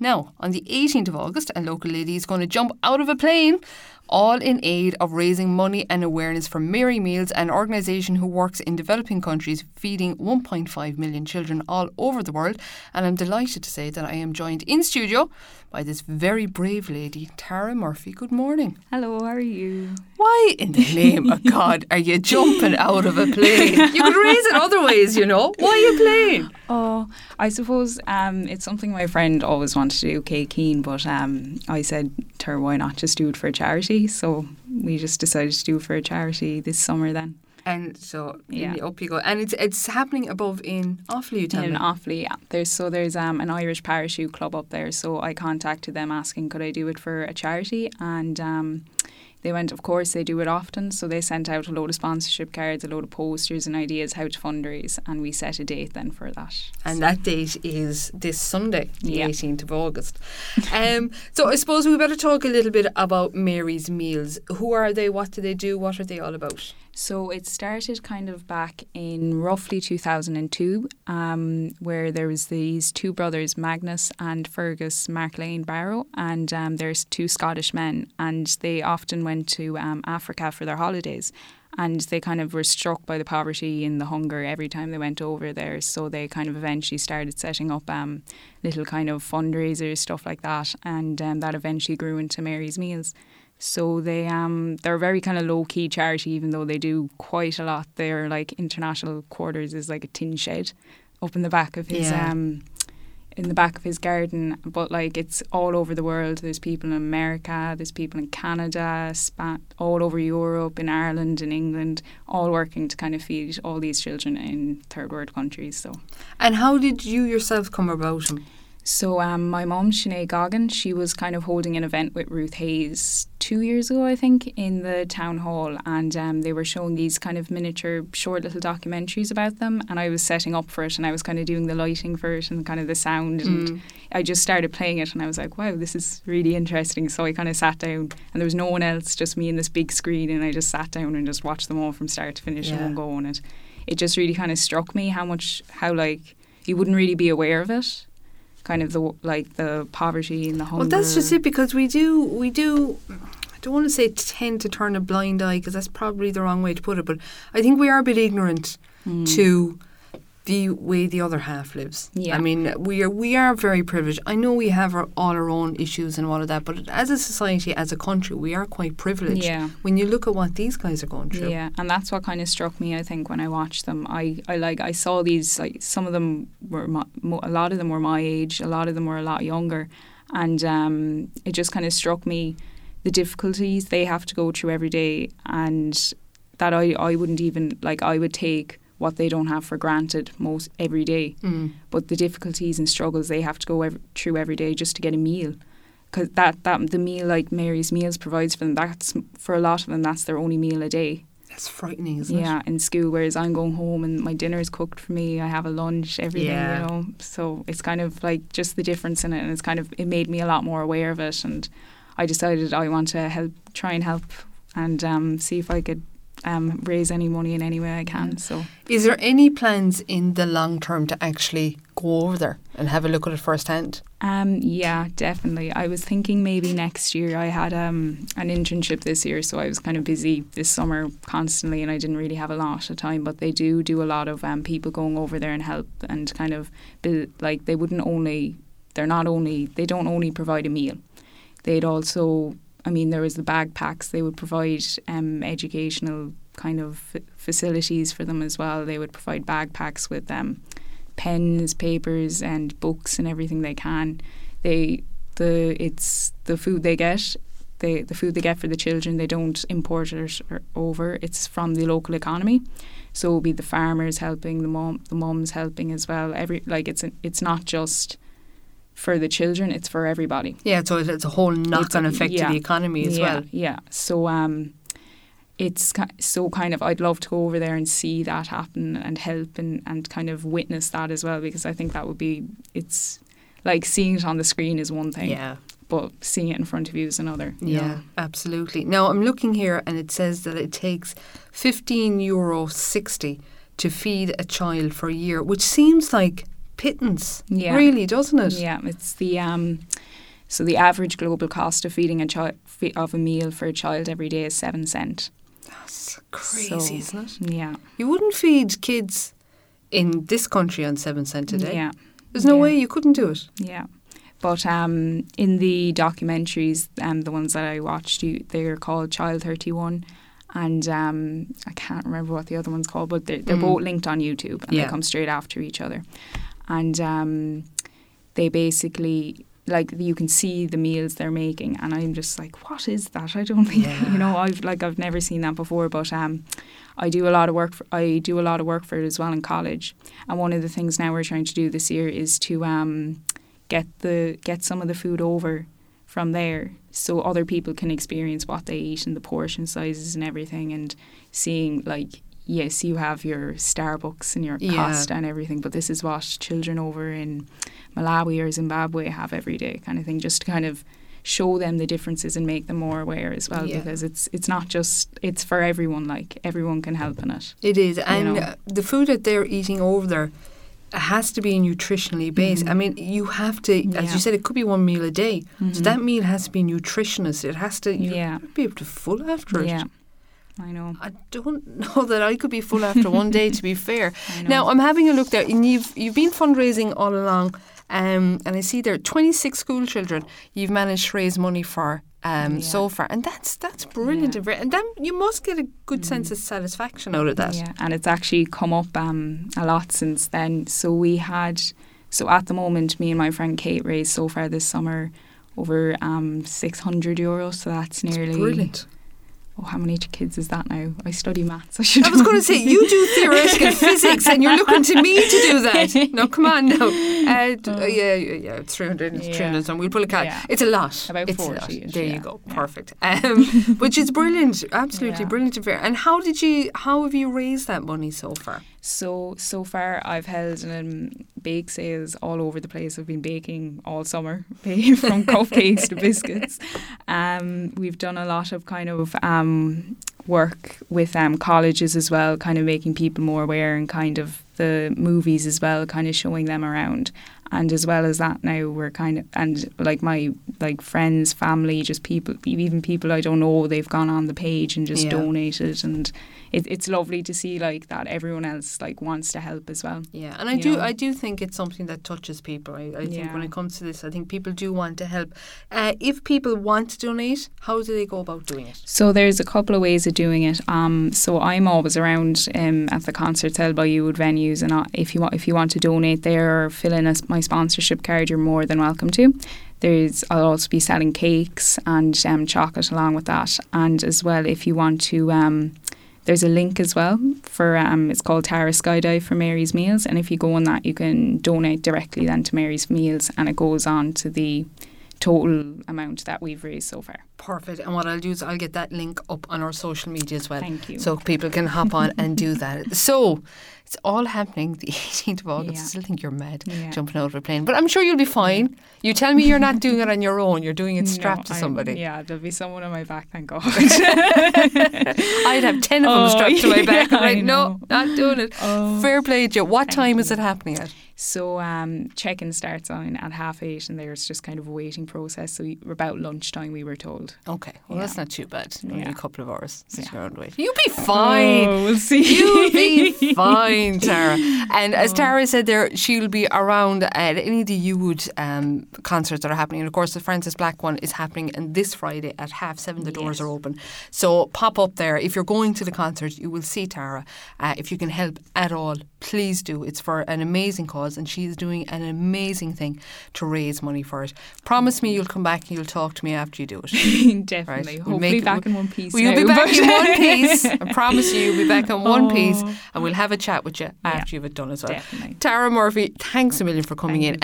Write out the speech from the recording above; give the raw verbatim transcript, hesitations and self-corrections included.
Now, on the eighteenth of August, a local lady is going to jump out of a plane, all in aid of raising money and awareness for Mary Meals, an organisation who works in developing countries feeding one point five million children all over the world. And I'm delighted to say that I am joined in studio by this very brave lady, Tara Murphy. Good morning. Hello, how are you? Why in the name of God are you jumping out of a plane? You could raise it other ways, you know. Why a plane? Oh, I suppose um, it's something my friend always wanted to do, Kay Keane, but um, I said to her, why not just do it for a charity? So we just decided to do it for a charity this summer then. And so Yeah. up you go. And it's it's happening above in Offaly, you tell In me. Offaly, yeah. There's, so there's um, an Irish parachute club up there. So I contacted them asking could I do it for a charity, and um, they went, of course, they do it often. So they sent out a load of sponsorship cards, a load of posters and ideas how to fundraise, and we set a date then for that. And that date is this Sunday, the Yeah. eighteenth of August. Um, so I suppose we better talk a little bit about Mary's Meals. Who are they? What do they do? What are they all about? So it started kind of back in roughly two thousand two, um, where there was these two brothers, Magnus and Fergus Marklane Barrow, and um, there's two Scottish men, and they often went to um, Africa for their holidays. And they kind of were struck by the poverty and the hunger every time they went over there. So they kind of eventually started setting up um, little kind of fundraisers, stuff like that. And um, that eventually grew into Mary's Meals. So they um they're a very kind of low key charity, even though they do quite a lot. Their like international quarters is like a tin shed up in the back of his Yeah. um in the back of his garden. But like it's all over the world. There's people in America, there's people in Canada, Span- all over Europe, in Ireland, in England, all working to kind of feed all these children in third world countries. So. And how did you yourself come about them? So um, my mum, Sinead Goggin, she was kind of holding an event with Ruth Hayes two years ago, I think, in the town hall, and um, they were showing these kind of miniature, short little documentaries about them, and I was setting up for it, and I was kind of doing the lighting for it and kind of the sound, and Mm. I just started playing it, and I was like, wow, this is really interesting. So I kind of sat down, and there was no one else, just me and this big screen, and I just sat down and just watched them all from start to finish in Yeah. one go, and it, it just really kind of struck me how much, how like, you wouldn't really be aware of it. Kind of the like the poverty and the hunger. Well, that's just it, because we do, we do, I don't want to say tend to turn a blind eye, because that's probably the wrong way to put it, but I think we are a bit ignorant Mm. to the way the other half lives. Yeah. I mean, we are we are very privileged. I know we have our, all our own issues and all of that, but as a society, as a country, we are quite privileged. Yeah. When you look at what these guys are going through. Yeah, and that's what kind of struck me, I think, when I watched them. I, I like I saw these, like some of them were my, mo- a lot of them were my age, a lot of them were a lot younger, and um, it just kind of struck me the difficulties they have to go through every day, and that I, I wouldn't even like I would take what they don't have for granted most every day, Mm. but the difficulties and struggles they have to go ev- through every day just to get a meal. Because that, that the meal like Mary's Meals provides for them, that's for a lot of them, that's their only meal a day. That's frightening, isn't Yeah, it? in school, whereas I'm going home and my dinner is cooked for me. I have a lunch, everything, Yeah. you know. So it's kind of like just the difference in it, and it's kind of it made me a lot more aware of it. And I decided I want to help, try and help, and um, see if I could um, raise any money in any way I can. So. Is there any plans in the long term to actually go over there and have a look at it firsthand? Um, yeah, definitely. I was thinking maybe next year. I had um, an internship this year, so I was kind of busy this summer constantly, and I didn't really have a lot of time. But they do do a lot of um, people going over there and help, and kind of build, like they wouldn't only, they're not only, they don't only provide a meal. They'd also, I mean, there was the backpacks. They would provide um, educational kind of f- facilities for them as well. They would provide backpacks with um, pens, papers, and books and everything they can. They the it's the food they get. They the food they get for the children. They don't import it or over. It's from the local economy. So it'll be the farmers helping, the mom, the mums helping as well. Every like it's an, it's not just for the children, it's for everybody. Yeah, so it's a whole knock-on effect yeah. to the economy as yeah, well. Yeah, so um, it's ki- so kind of, I'd love to go over there and see that happen and help and, and kind of witness that as well, because I think that would be, it's like seeing it on the screen is one thing. Yeah. But seeing it in front of you is another. you Yeah, know. absolutely. Now, I'm looking here and it says that it takes fifteen euro sixty to feed a child for a year, which seems like pittance, Yeah. really, doesn't it? Yeah, it's the um, so the average global cost of feeding a child of a meal for a child every day is seven cent. That's crazy, So, isn't it? Yeah, You wouldn't feed kids in this country on seven cent a day. yeah, There's no yeah. way you couldn't do it. yeah. But um, in the documentaries, um, the ones that I watched, you, they're called Child thirty-one, and um, I can't remember what the other one's called, but they're, they're Mm. both linked on YouTube, and Yeah. they come straight after each other. And um, they basically, like, you can see the meals they're making, and I'm just like, what is that? I don't think, Yeah. you know, I've like I've never seen that before. But um, I do a lot of work. For, I do a lot of work for it as well in college. And one of the things now we're trying to do this year is to um, get the get some of the food over from there, so other people can experience what they eat and the portion sizes and everything, and seeing like, yes, you have your Starbucks and your Yeah. Costa and everything, but this is what children over in Malawi or Zimbabwe have every day, kind of thing, just to kind of show them the differences and make them more aware as well, Yeah. because it's it's not just, it's for everyone, like everyone can help in it. It is. And know. uh, the food that they're eating over there has to be nutritionally based. Mhm. I mean, you have to, as Yeah. you said, it could be one meal a day. So Mhm. that meal has to be nutritionist. It has to, you Yeah. be able to full after it. Yeah, I know. I don't know that I could be full after one day, to be fair. I know. Now, I'm having a look there, and you've you've been fundraising all along, um, and I see there twenty-six school children you've managed to raise money for um, Yeah. so far, and that's that's brilliant. Yeah. And very- And then you must get a good sense of satisfaction out of that. Yeah, and it's actually come up um, a lot since then. So we had, so at the moment, me and my friend Kate raised so far this summer over um, six hundred euros. So that's nearly, Brilliant. oh, how many kids is that now? I study maths. I should. I was going to say, you do theoretical physics and you're looking to me to do that. No, come on now. Uh, d- uh, yeah, yeah, yeah, it's three hundred, it's Yeah. three hundred, and we'll pull a cat. Yeah. It's a lot. About it's a lot. forty-ish, There you yeah. go. Yeah. Perfect. Um, which is brilliant. Absolutely Yeah. brilliant and fair. And how did you, how have you raised that money so far? So, so far I've held um, bake sales all over the place. I've been baking all summer, from cupcakes to biscuits. Um, we've done a lot of kind of um, work with um, colleges as well, kind of making people more aware, and kind of the movies as well, kind of showing them around. And as well as that, now we're kind of, and like my like friends, family, just people, even people I don't know, they've gone on the page and just Yeah. donated, and it, it's lovely to see like that everyone else like wants to help as well. Yeah, and I You do, know. I do think it's something that touches people. I, I think Yeah. when it comes to this, I think people do want to help. Uh, if people want to donate, how do they go about doing it? So there's a couple of ways of doing it. Um, so I'm always around um, at the concerts held by Youwood venues, and uh, if you want, if you want to donate there or fill in a, my sponsorship card, you're more than welcome to. There's, I'll also be selling cakes and um, chocolate along with that, and as well, if you want to. Um, There's a link as well for, um, it's called Tara Skydive for Mary's Meals, and if you go on that, you can donate directly then to Mary's Meals, and it goes on to the total amount that we've raised so far. Perfect. And what I'll do is I'll get that link up on our social media as well. Thank you. So people can hop on and do that. So it's all happening the eighteenth of August. Yeah. I still think you're mad Yeah. jumping out of a plane. But I'm sure you'll be fine. You tell me you're not doing it on your own. You're doing it strapped No, to I- somebody. yeah, there'll be someone on my back, thank God. I'd have ten of them Oh, strapped to my back. yeah, I'm like, I no, know. not doing it. Oh. Fair play to you. What Thank time is you. it happening at? So um, check-in starts on at half eight, and there's just kind of a waiting process. So we- about lunchtime, we were told. Okay, well, Yeah. that's not too bad. Only Yeah. a couple of hours sitting Yeah. around waiting. You'll be fine. Oh, we'll see. You'll be fine, Tara. And as Oh. Tara said there, she'll be around at any of the Youwood um, concerts that are happening. And of course, the Francis Black one is happening and this Friday at half seven. The doors Yes. are open. So pop up there. If you're going to the concert, you will see Tara. Uh, if you can help at all, please do. It's for an amazing cause, and she's doing an amazing thing to raise money for it. Promise me you'll come back and you'll talk to me after you do it. Definitely. Right. We'll Hopefully make- back in one piece. Well, you'll be now, back but- in one piece. I promise you, you'll be back in one piece, Oh. and we'll have a chat with you after Yeah. you've it done as well. Definitely. Tara Murphy, thanks a million for coming Thank in. you.